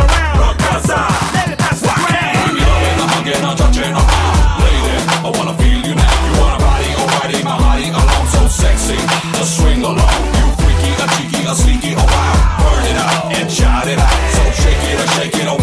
around. La casa, lady, that's the ground. I'm loving, I'm hugging, I'm touching, I'm out. Lady, I wanna feel you now. You wanna body, alrighty, my body alone, so sexy. Just swing along. You freaky, a cheeky, a sneaky, oh wow. Burn it up and shout it out. So shake it, or shake it, oh